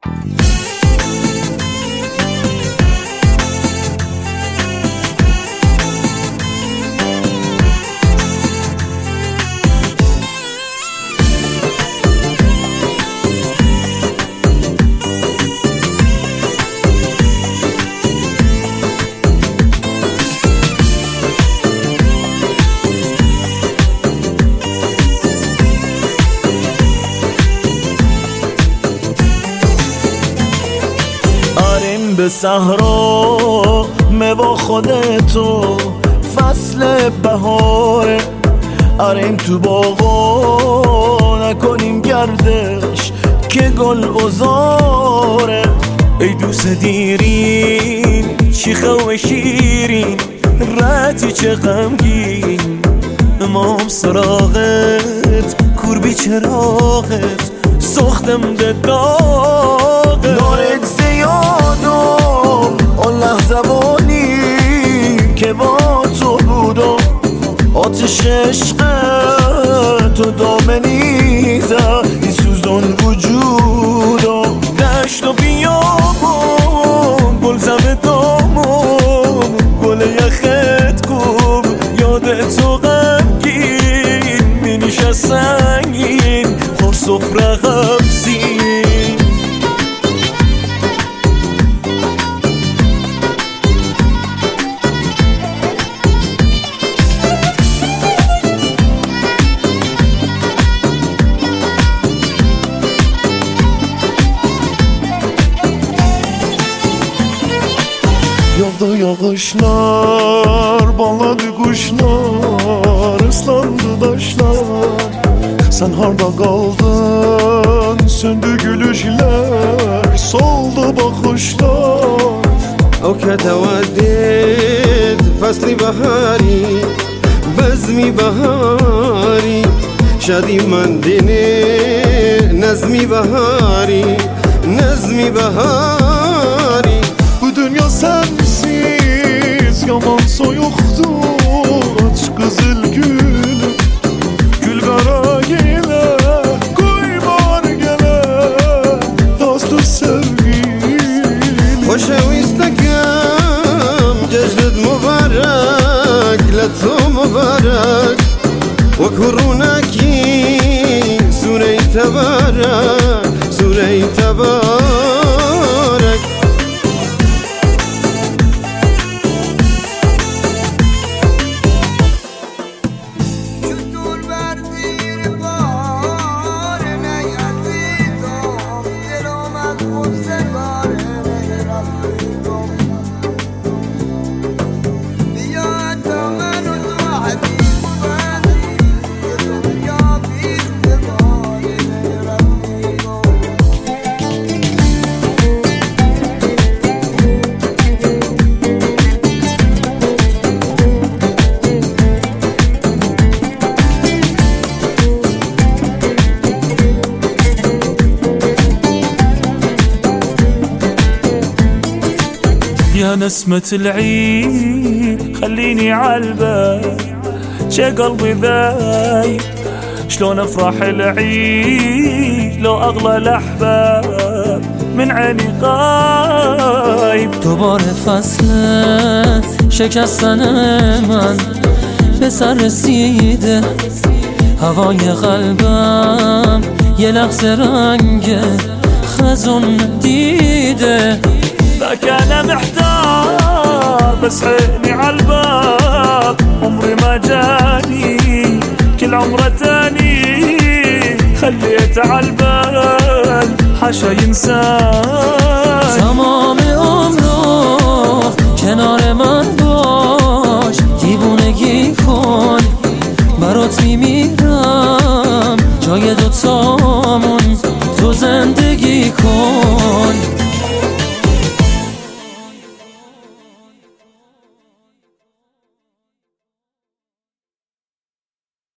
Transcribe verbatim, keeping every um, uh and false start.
به صحرا با خودتو فصل بهاره، آریم تو باغا نکنیم گردش که گل ازاره. ای دوست دیرین شیخه و شیرین رتی چه غمگین، امام سراغت کوربی چراغت سختم ده داغت. نارت زیادم اون لحظه بانی که با تو بودم، آتش عشق تو دامنیزه این سوزان وجودم. دشت و بیابم گل زم دامم گل یخت کن یاد تو غمگین می نشست سنگین خور سفره غمزین. Yağdı yağışlar, bağladı kuşlar, ıslandı taşlar. Sen harda kaldın, söndü gülüşler, soldu bakışlar. أو كتودد فصل بهاری بزمی بهاری شادی من دینه نظمی بهاری نظمی بهاری. Bu dünya sensiz yaman soyuqdu, aç qızıl gül gül qara gelə qoy var gələ dostur sevgilim. خوشویستکم جشنت مبارک لطو مبارک و کرونکی سوره تبارک سوره تبارک. يا نسمة العيد خليني عالبال شي قلبي ذايب شلون افرح العيد لو اغلى الاحباب من عيني غايب. دوباره فصل شکستن من به سر رسیده، هوای قلبم یه لحظه رنگ خزون دیده. ذاك انا محتار بس عيني عالباب عمري ما جاني كل عمره تاني خليت عالبال حاشا ينسان. تمام عمرو کنار من باش دیوونگی کن برات میمیرم جای دوتامون تو زندگی کن.